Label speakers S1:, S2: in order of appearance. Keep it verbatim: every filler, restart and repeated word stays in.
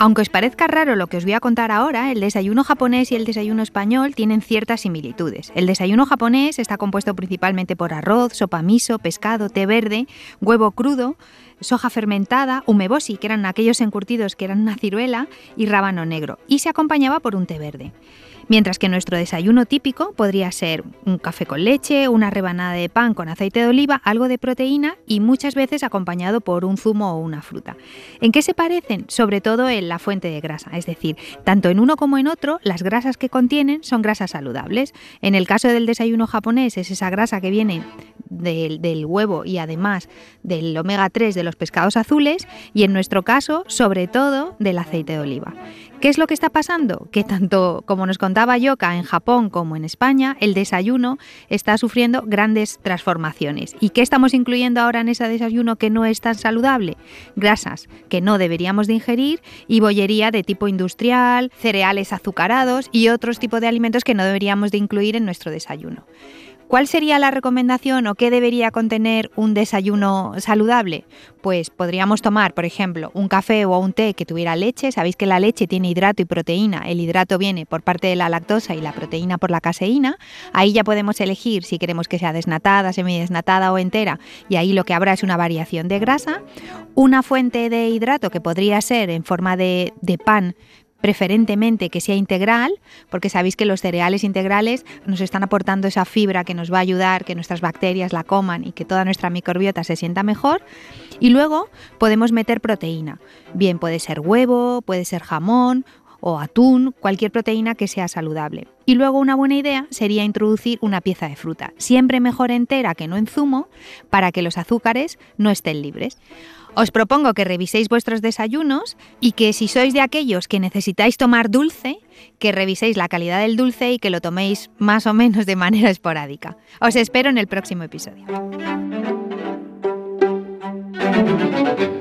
S1: Aunque os parezca raro lo que os voy a contar ahora, el desayuno japonés y el desayuno español tienen ciertas similitudes. El desayuno japonés está compuesto principalmente por arroz, sopa miso, pescado, té verde, huevo crudo, soja fermentada, umeboshi, que eran aquellos encurtidos que eran una ciruela, y rábano negro, y se acompañaba por un té verde. Mientras que nuestro desayuno típico podría ser un café con leche, una rebanada de pan con aceite de oliva, algo de proteína y muchas veces acompañado por un zumo o una fruta. ¿En qué se parecen? Sobre todo en la fuente de grasa, es decir, tanto en uno como en otro, las grasas que contienen son grasas saludables. En el caso del desayuno japonés es esa grasa que viene del, del huevo y además del omega tres de los pescados azules, y en nuestro caso, sobre todo, del aceite de oliva. ¿Qué es lo que está pasando? Que tanto, como nos contaba Yoka, en Japón como en España, el desayuno está sufriendo grandes transformaciones. ¿Y qué estamos incluyendo ahora en ese desayuno que no es tan saludable? Grasas que no deberíamos de ingerir y bollería de tipo industrial, cereales azucarados y otros tipos de alimentos que no deberíamos de incluir en nuestro desayuno. ¿Cuál sería la recomendación o qué debería contener un desayuno saludable? Pues podríamos tomar, por ejemplo, un café o un té que tuviera leche. Sabéis que la leche tiene hidrato y proteína. El hidrato viene por parte de la lactosa y la proteína por la caseína. Ahí ya podemos elegir si queremos que sea desnatada, semidesnatada o entera, y ahí lo que habrá es una variación de grasa. Una fuente de hidrato que podría ser en forma de, de pan, preferentemente que sea integral, porque sabéis que los cereales integrales nos están aportando esa fibra que nos va a ayudar que nuestras bacterias la coman y que toda nuestra microbiota se sienta mejor. Y luego podemos meter proteína. Bien, puede ser huevo, puede ser jamón o atún, cualquier proteína que sea saludable. Y luego una buena idea sería introducir una pieza de fruta, siempre mejor entera que no en zumo, para que los azúcares no estén libres. Os propongo que reviséis vuestros desayunos y que si sois de aquellos que necesitáis tomar dulce, que reviséis la calidad del dulce y que lo toméis más o menos de manera esporádica. Os espero en el próximo episodio.